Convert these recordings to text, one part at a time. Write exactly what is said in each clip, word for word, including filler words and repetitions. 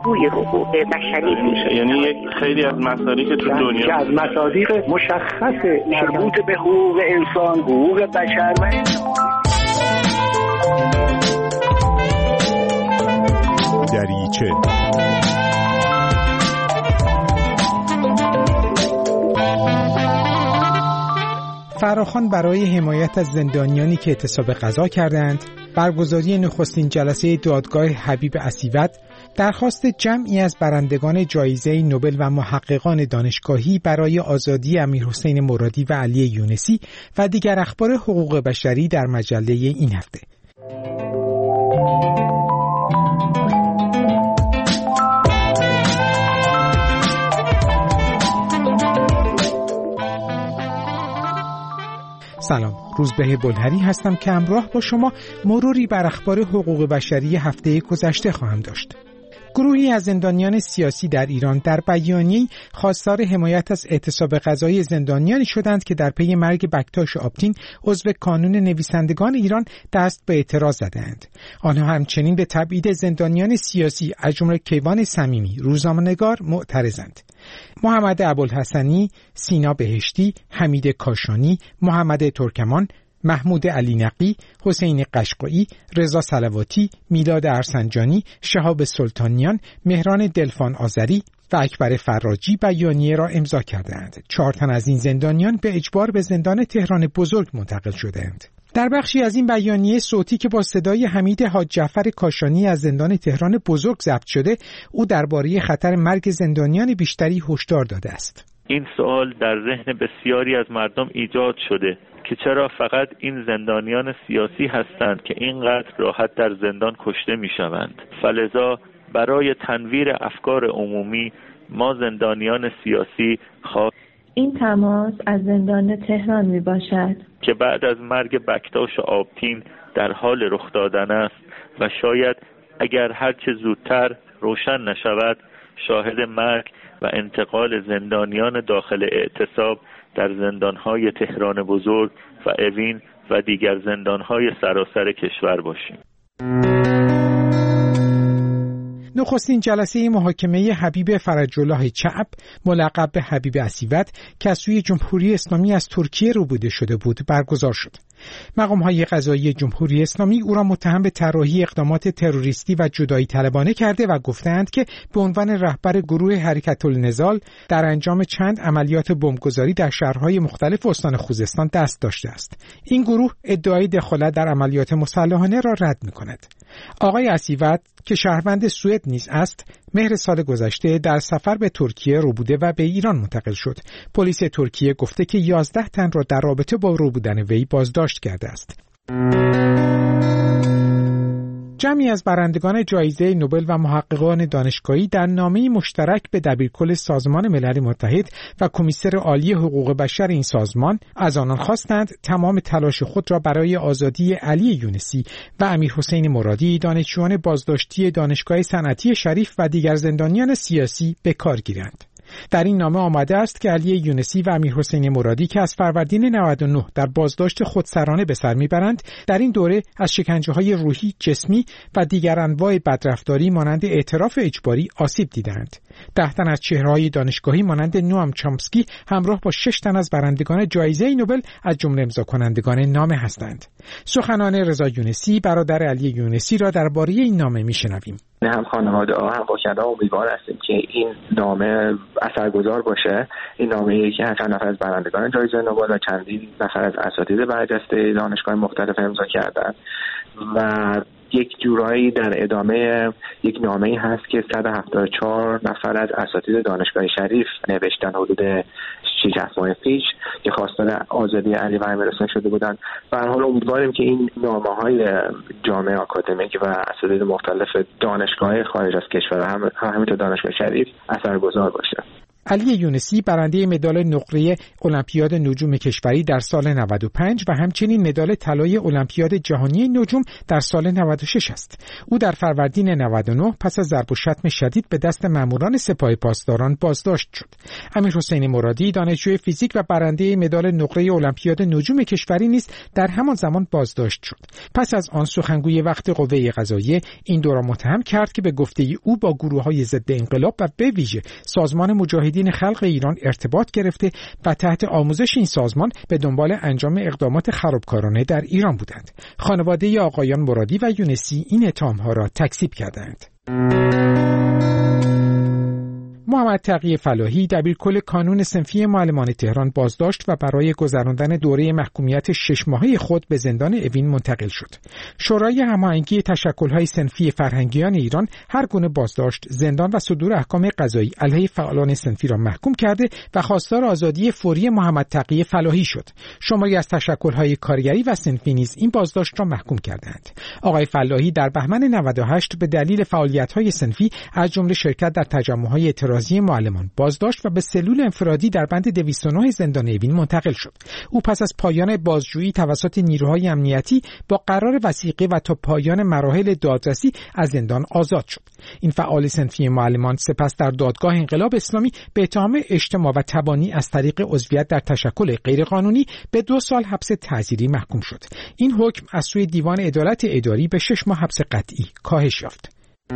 پاسخگوی حقوق بشری میشه. یعنی یک خیلی از مصادیق تو دنیا از مصادیق مشخص مربوط به حقوق انسان، حقوق بشر و دریچه فراخوان برای حمایت از زندانیانی که اعتصاب غذا کردند، برگزاری نخستین جلسه دادگاه حبیب اسیوط، درخواست جمعی از برندگان جایزه نوبل و محققان دانشگاهی برای آزادی امیرحسین مرادی و علی یونسی و دیگر اخبار حقوق بشری در مجله این هفته. سلام، روزبه بلهری هستم که همراه با شما مروری بر اخبار حقوق بشری هفته گذشته خواهم داشت. گروهی از زندانیان سیاسی در ایران در بیانیه‌ای خواستار حمایت از اعتصاب غذایی زندانیانی شدند که در پی مرگ بکتاش آبتین عضو کانون نویسندگان ایران دست به اعتراض زدند. آنها همچنین به تبعید زندانیان سیاسی از جمله کیوان صمیمی، روزنامه‌نگار معترضند. محمد ابوالحسنی، سینا بهشتی، حمید کاشانی، محمد ترکمان، محمود علی نقی، حسین قشقایی، رضا صلواتی، میلاد ارسنجانی، شهاب سلطانیان، مهران دلفان آذری و اکبر فراجی بیانیه را امضا کردند. چهار تن از این زندانیان به اجبار به زندان تهران بزرگ منتقل شدند. در بخشی از این بیانیه صوتی که با صدای حمید حاج جعفر کاشانی از زندان تهران بزرگ ضبط شده، او درباره خطر مرگ زندانیان بیشتری هشدار داده است. این سوال در ذهن بسیاری از مردم ایجاد شده که چرا فقط این زندانیان سیاسی هستند که اینقدر راحت در زندان کشته می شوند. فلذا برای تنویر افکار عمومی ما زندانیان سیاسی خواه این تماس از زندان تهران می باشد که بعد از مرگ بکتاش آبتین در حال رخ دادن است و شاید اگر هرچه زودتر روشن نشود شاهد مرگ و انتقال زندانیان داخل اعتصاب در زندانهای تهران بزرگ و اوین و دیگر زندانهای سراسر کشور باشیم. نخستین جلسه محاکمه حبیب فرج الله چعب ملقب به حبیب اسیوط که از سوی جمهوری اسلامی از ترکیه روبوده شده بود برگزار شد. مقام‌های قضایی جمهوری اسلامی او را متهم به طراحی اقدامات تروریستی و جدایی طلبانه کرده و گفتند که به عنوان رهبر گروه حرکت النضال در انجام چند عملیات بمبگذاری در شهرهای مختلف استان خوزستان دست داشته است. این گروه ادعای دخالت در عملیات مسلحانه را رد می‌کند. آقای اسیوط که شهروند سوئد نیز است، مهر سال گذشته در سفر به ترکیه روبوده و به ایران منتقل شد. پلیس ترکیه گفته که یازده تن را در رابطه با روبودن وی بازداشت کرده است. جمعی از برندگان جایزه نوبل و محققان دانشگاهی در نامه‌ای مشترک به دبیرکل سازمان ملل متحد و کمیسر عالی حقوق بشر این سازمان از آنان خواستند تمام تلاش خود را برای آزادی علی یونسی و امیرحسین مرادی، دانشجویان بازداشتی دانشگاه صنعتی شریف و دیگر زندانیان سیاسی به کار گیرند. در این نامه آمده است که علی یونسی و امیرحسین مرادی که از فروردین نود و نه در بازداشت خودسرانه به سر میبرند، در این دوره از شکنجه‌های روحی، جسمی و دیگر انواع بدرفتاری مانند اعتراف اجباری آسیب دیدند. ده تن از چهره‌های دانشگاهی مانند نوام چامسکی همراه با شش تن از برندگان جایزه نوبل از جمله امضا کنندگان نامه هستند. سخنان رضا یونسی برادر علی یونسی را درباره این نامه میشنویم. هم خانواده ها هم وکلا امیدوار هستیم که این نامه اثرگذار باشه. این نامه‌ای که چند نفر از برندگان جایزه نوبل و چندین نفر از اساتید برجسته دانشگاه مختلف امضا کردند و یک جورایی در ادامه یک نامه‌ای هست که صد و هفتاد و چهار نفر از اساتید دانشگاه شریف نوشتن حدود شش هفت ماه پیش که خواستار آزادی علی و امیرحسین شده بودند. به هر حال امیدواریم که این نامه‌های جامعه آکادمیک و اساتید مختلف دانشگاه خارج از کشور هم همینطور دانشگاه شریف اثرگذار باشه. علی یونسی برنده مدال نقره المپیاد نجوم کشوری در سال نود و پنج و همچنین مدال طلای المپیاد جهانی نجوم در سال نود و شش است. او در فروردین نود و نه پس از ضرب و شتم شدید به دست ماموران سپاه پاسداران بازداشت شد. امیرحسین مرادی دانشجوی فیزیک و برنده مدال نقره المپیاد نجوم کشوری نیز در همان زمان بازداشت شد. پس از آن سخنگوی وقت قوه قضاییه این دو را متهم کرد که به گفته او با گروه‌های ضد انقلاب و به ویژه سازمان مجاهدین خلق ایران ارتباط گرفته و تحت آموزش این سازمان به دنبال انجام اقدامات خرابکارانه در ایران بودند. خانواده آقایان مرادی و یونسی این اتهام‌ها را تکذیب کردند. محمد تقی فلاحی دبیرکل کانون صنفی معلمان تهران بازداشت و برای گذراندن دوره محکومیت شش ماهه خود به زندان اوین منتقل شد. شورای هماهنگی تشکل‌های صنفی فرهنگیان ایران هر گونه بازداشت، زندان و صدور احکام قضایی علیه فعالان صنفی را محکوم کرده و خواستار آزادی فوری محمد تقی فلاحی شد. شماری از تشکل‌های کارگری و صنفی نیز این بازداشت را محکوم کردند. آقای فلاحی در بهمن نود و هشت به دلیل فعالیت‌های صنفی از جمله شرکت در تجمع‌های اعتراضی معلمان بازداشت و به سلول انفرادی در بند دویست و نه زندان اوین منتقل شد. او پس از پایان بازجویی توسط نیروهای امنیتی با قرار وثیقه و تا پایان مراحل دادرسی از زندان آزاد شد. این فعال صنفی معلمان سپس در دادگاه انقلاب اسلامی به اتهام اجتماع و تبانی از طریق عضویت در تشکل غیرقانونی به دو سال حبس تعزیری محکوم شد. این حکم از سوی دیوان عدالت اداری به شش ماه حبس قطعی کاهش یافت.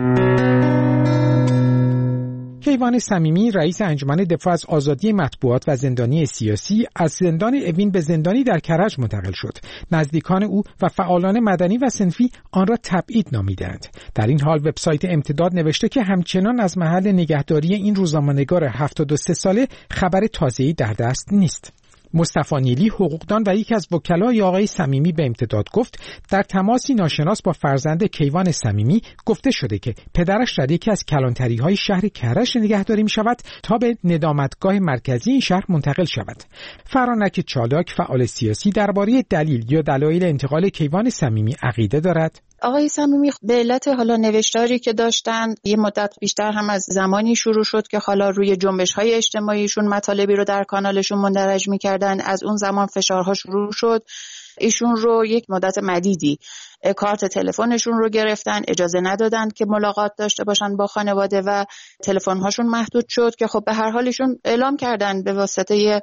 کیوان صمیمی رئیس انجمن دفاع از آزادی مطبوعات و زندانی سیاسی از زندان اوین به زندانی در کرج منتقل شد. نزدیکان او و فعالان مدنی و صنفی آن را تبعید نامیدند. در این حال وبسایت امتداد نوشته که همچنان از محل نگهداری این روزنامه‌نگار هفتاد و سه ساله خبر تازه‌ای در دست نیست. مصطفی نیلی حقوقدان و یکی از وکلای آقای صمیمی به امتداد گفت در تماسی ناشناس با فرزند کیوان صمیمی گفته شده که پدرش در یکی از کلانتری‌های شهر کرج نگهداری می‌شود تا به ندامتگاه مرکزی این شهر منتقل شود. فرانک چالاک فعال سیاسی درباره دلیل یا دلایل انتقال کیوان صمیمی عقیده دارد. آقای صمیمی به علت حالا نوشتاری که داشتن یه مدت بیشتر هم از زمانی شروع شد که حالا روی جنبش‌های اجتماعیشون مطالبی رو در کانالشون مندرج می‌کردن. از اون زمان فشارها شروع شد. ایشون رو یک مدت مدیدی کارت تلفنشون رو گرفتن، اجازه ندادن که ملاقات داشته باشن با خانواده و تلفن‌هاشون محدود شد که خب به هر حال ایشون اعلام کردن به واسطه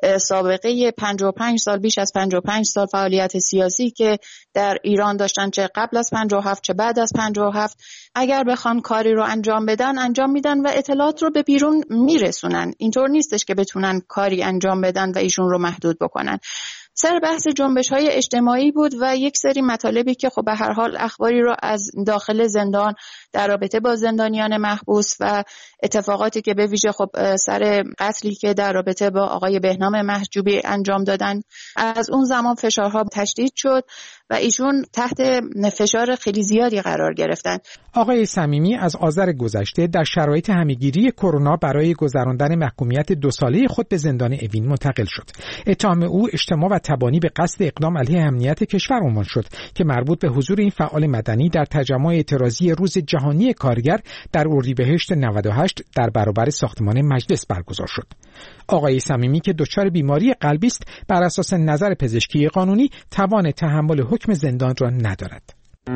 سابقه پنجاه و پنج سال، بیش از پنجاه و پنج سال فعالیت سیاسی که در ایران داشتن، چه قبل از پنجاه و هفت چه بعد از پنجاه و هفت، اگر بخوان کاری رو انجام بدن انجام میدن و اطلاعات رو به بیرون میرسونن. اینطور نیستش که بتونن کاری انجام بدن و ایشون رو محدود بکنن. سر بحث جنبش‌های اجتماعی بود و یک سری مطالبی که خب به هر حال اخباری رو از داخل زندان در رابطه با زندانیان محبوس و اتفاقاتی که به ویژه خب سر قتلی که در رابطه با آقای بهنام محجوبی انجام دادن، از اون زمان فشارها تشدید شد و ایشون تحت فشار خیلی زیادی قرار گرفتن. آقای صمیمی از آذر گذشته در شرایط همه‌گیری کرونا برای گذراندن محکومیت دو ساله خود به زندان اوین منتقل شد. اتهام او اجتماع و تبانی به قصد اقدام علیه امنیت کشور عنوان شد که مربوط به حضور این فعال مدنی در تجمع اعتراضی روز جهانی کارگر در اردیبهشت نود و هشت در برابر ساختمان مجلس برگزار شد. آقای صمیمی که دچار بیماری قلبی است بر اساس نظر پزشکی قانونی توان تحمل حکم زندان را ندارد.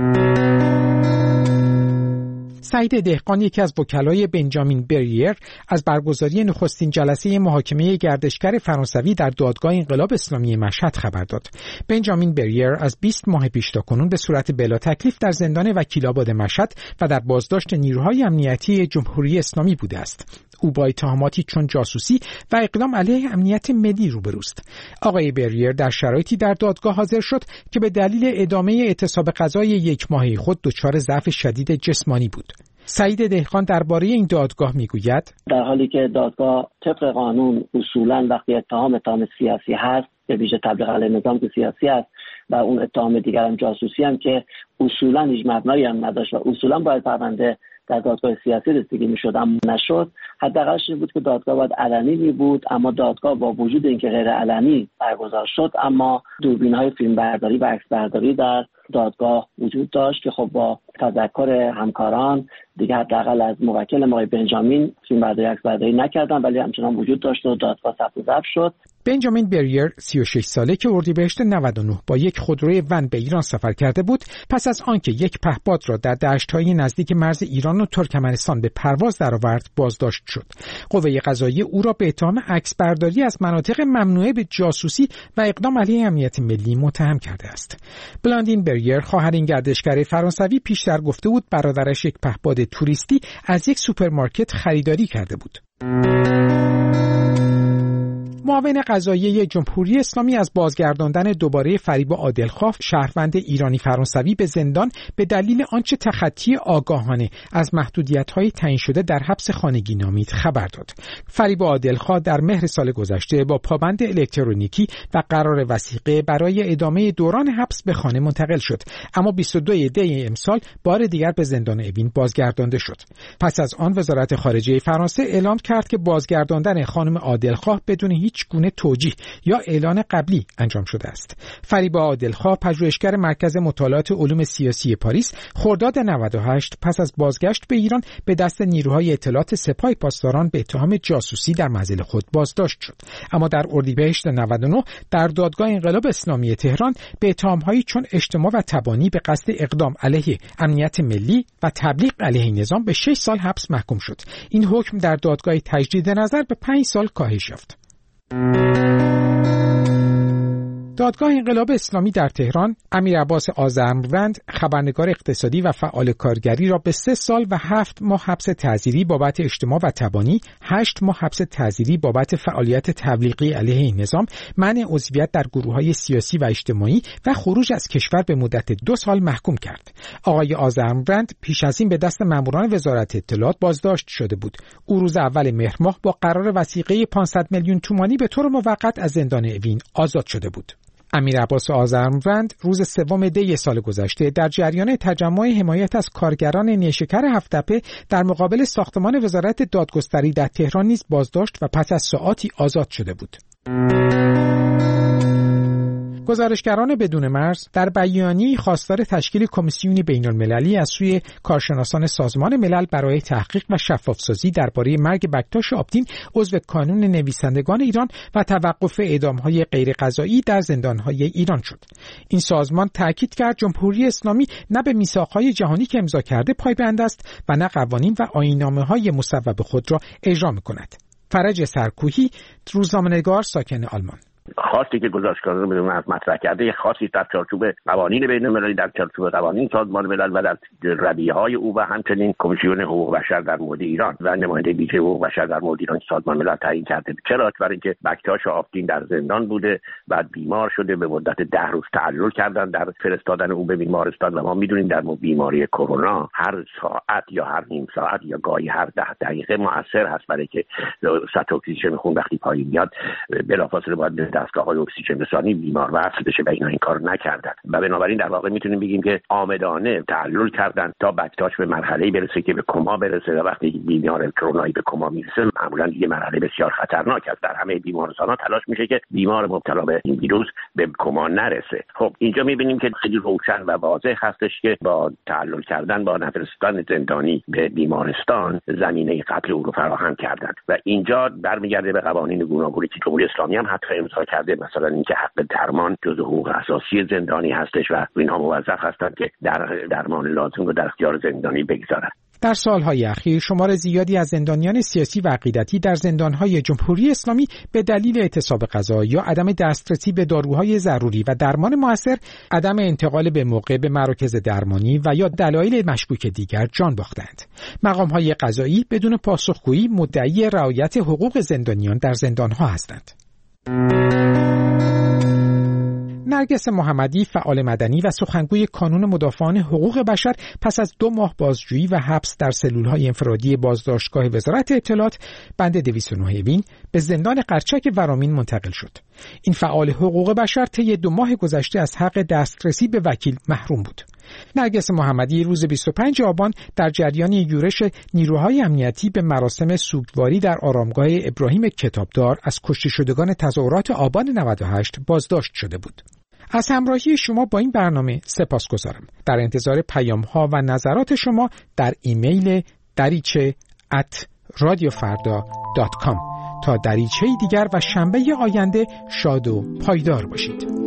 سعید دهقان یکی از وکلای بنجامین بریر از برگزاری نخستین جلسه محاکمه گردشگر فرانسوی در دادگاه انقلاب اسلامی مشهد خبر داد. بنجامین بریر از بیست ماه پیش تاکنون به صورت بلا تکلیف در زندان وکیل‌آباد مشهد و در بازداشت نیروهای امنیتی جمهوری اسلامی بوده است. او با اتهاماتی چون جاسوسی و اقدام علیه امنیت ملی روبروست. آقای بریر در شرایطی در دادگاه حاضر شد که به دلیل ادامه اعتصاب غذای یک ماهه خود دچار ضعف شدید جسمانی بود. سعید دهقان درباره این دادگاه میگوید در حالی که دادگاه طبق قانون اصولاً وقتی اتهام اتهام سیاسی هست، به ویژه تبلیغ علیه نظام که سیاسی است و اون اتهام دیگر هم جاسوسی هم که اصولاً هیچ مبنایی هم نداشت و اصولاً باید پرونده در دادگاه سیاسی رسیدگی میشد اما نشد، حداقلش این بود که دادگاه باید علنی می بود، اما دادگاه با وجود اینکه غیر علنی برگزار شد اما دوربین‌های فیلمبرداری و عکسبرداری در دادگاه وجود داشت که خب با تذکر همکاران دیگه حداقل از موکل ما بنجامین فیلم برداری عکس برداری نکردن، ولی همچنان وجود داشت و دادگاه ثبت و ضبط شد. بنجامین بریر سی و شش ساله که اردیبهشت نود و نه با یک خودروی ون به ایران سفر کرده بود، پس از آنکه یک پهپاد را در دشت‌های نزدیک مرز ایران و ترکمنستان به پرواز درآورد بازداشت شد. قوه قضاییه او را به اتهام عکس برداری از مناطق ممنوعه به جاسوسی و اقدام علیه امنیت ملی متهم کرده است. بلاندین بریر خواهر این گردشگر فرانسوی پیشتر گفته بود برادرش یک پهپاد توریستی از یک سوپرمارکت خریداری کرده بود. معاون قضاییه جمهوری اسلامی از بازگرداندن دوباره فریبا عادلخواه شهروند ایرانی فرانسوی به زندان به دلیل آنچه تخطی آگاهانه از محدودیت‌های تعیین شده در حبس خانگی نامید خبر داد. فریبا عادلخواه در مهر سال گذشته با پابند الکترونیکی و قرار وثیقه برای ادامه دوران حبس به خانه منتقل شد، اما بیست و دو دی امسال بار دیگر به زندان اوین بازگردانده شد. پس از آن وزارت خارجه فرانسه اعلام کرد که بازگرداندن خانم عادلخواه بدون هیچ گونه توجیه یا اعلان قبلی انجام شده است. فریبا عادلخواه پژوهشگر مرکز مطالعات علوم سیاسی پاریس خرداد نود و هشت پس از بازگشت به ایران به دست نیروهای اطلاعات سپاه پاسداران به اتهام جاسوسی در منزل خود بازداشت شد، اما در اردیبهشت نود و نه در دادگاه انقلاب اسلامی تهران به اتهام‌هایی چون اجتماع و تبانی به قصد اقدام علیه امنیت ملی و تبلیغ علیه نظام به شش سال حبس محکوم شد. این حکم در دادگاه تجدید نظر به پنج سال کاهش یافت. دادگاه انقلاب اسلامی در تهران امیر عباس آذرمند خبرنگار اقتصادی و فعال کارگری را به سه سال و هفت ماه حبس تعزیری بابت اجتماع و تبانی، هشت ماه حبس تعزیری بابت فعالیت تبلیغی علیه نظام، منع عضویت در گروه‌های سیاسی و اجتماعی و خروج از کشور به مدت دو سال محکوم کرد. آقای آذرمند پیش از این به دست ماموران وزارت اطلاعات بازداشت شده بود. او روز اول مهر ماه با قرار وثیقه پانصد میلیون تومانی به طور موقت از زندان اوین آزاد شده بود. امیر عباس آذرمند روز سوم دی سال گذشته در جریان تجمع حمایت از کارگران نیشکر هفت‌تپه در مقابل ساختمان وزارت دادگستری در تهران نیز بازداشت و پس از ساعاتی آزاد شده بود. گزارشگران بدون مرز در بیانیه‌ای خواستار تشکیل کمیسیونی بین‌المللی از سوی کارشناسان سازمان ملل برای تحقیق و شفافسازی درباره مرگ بکتاش آبدین عضو کانون نویسندگان ایران و توقف اعدام‌های غیرقضایی در زندان‌های ایران شد. این سازمان تاکید کرد جمهوری اسلامی نه به میثاق‌های جهانی که امضا کرده پایبند است و نه قوانین و آیین‌نامه‌های مصوب خود را اجرا می‌کند. فرج سرکوهی، روزنامه‌نگار ساکن آلمان: خواستی که گزارشگران بدون مرز مطرح کرده یک خواستی در چارچوب قوانین بین‌المللی، در چارچوب قوانین سازمان ملل و در رویه‌های او و همچنین کمیسیون حقوق بشر در مورد ایران و نماینده ویژه حقوق بشر در مورد ایران سازمان ملل تعیین کرده. چرا؟ برای اینکه بکتاش آبدین در زندان بوده، بعد بیمار شده، به مدت ده روز تعلل کردن در فرستادن او به بیمارستان و ما می‌دونیم در بیماری کرونا هر ساعت یا هر نیم ساعت یا گاهی هر ده دقیقه مؤثر هست برای که سطح اکسیژن خون وقتی پایین میاد بلافاصله باید دستگاه‌های اکسیژن رسانی بیمار وصل بشه و اینا این کار نکردن و بنابراین در واقع میتونیم بگیم که عامدانه تعلل کردن تا بکتاش به مرحله‌ای برسه که به کما برسه و وقتی بیمار کرونایی به کما میرسه معمولا دیگه مرحله بسیار خطرناک است. در همه بیمارستان‌ها تلاش میشه که بیمار مبتلا به این ویروس به کما نرسه. خب اینجا میبینیم که خیلی روشن و واضح هستش که با تعلل کردن با نفرستان زندانی به بیمارستان زمینه قتل او رو فراهم کردن و اینجا برمیگرده به قوانین گوناگونی که جمهوری اسلامی هم حتی امضا کرده، مثلا اینکه حق درمان جزو حقوق اساسی زندانی هستش و اینها موظف هستند که در درمان لازم رو در اختیار زندانی بگذارند. در سالهای اخیر شمار زیادی از زندانیان سیاسی و عقیدتی در زندانهای جمهوری اسلامی به دلیل اعتصاب غذا یا عدم دسترسی به داروهای ضروری و درمان مؤثر، عدم انتقال به موقع به مراکز درمانی و یا دلایل مشکوک دیگر جان باختند. مقامهای قضایی بدون پاسخگویی مدعی رعایت حقوق زندانیان در زندانها هستند. نرگس محمدی، فعال مدنی و سخنگوی کانون مدافعان حقوق بشر، پس از دو ماه بازجویی و حبس در سلولهای انفرادی بازداشتگاه وزارت اطلاعات بند دویست و نه اوین به زندان قرچک ورامین منتقل شد. این فعال حقوق بشر طی دو ماه گذشته از حق دسترسی به وکیل محروم بود. نرگس محمدی روز بیست و پنج آبان در جریان یورش نیروهای امنیتی به مراسم سوگواری در آرامگاه ابراهیم کتابدار از کشته شدگان تظاهرات آبان نود و هشت بازداشت شده بود. از همراهی شما با این برنامه سپاسگزارم. در انتظار پیام ها و نظرات شما در ایمیل دریچه ات رادیو فردا دات کام. تا دریچه دیگر و شنبه آینده شاد و پایدار باشید.